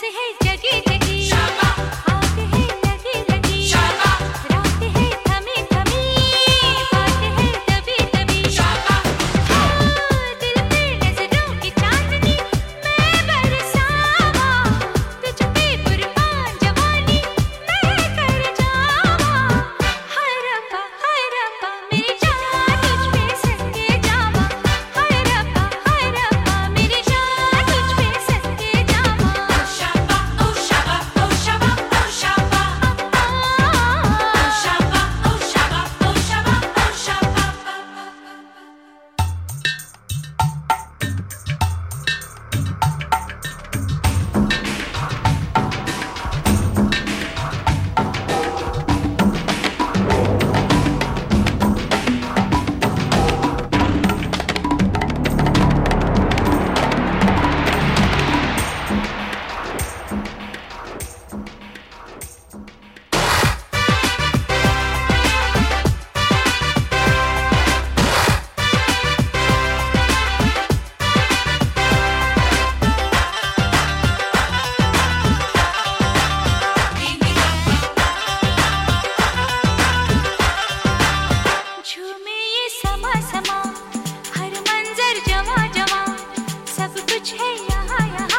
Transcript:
है जगी जगी, आग है लगी लगी, रात है थमी थमी, बात है दबी दबी। दिल पे नजरों की चांदनी मैं बरसावा, तुझ पे कुर्बान जवानी मैं कर जावा। हाय रब्बा मेरी जान तुझ पे सदके जावा, हाय रब्बा मेरी जान तुझ पे सदके जावा। ओ शाबा ओ शाबा ओ शाबा ओ शाबा ओ शाबा ओ शाबा ओ शाबा ओ झूमे ये समा समा, हर मंजर जवा जवा, सब कुछ है यहाँ यहाँ।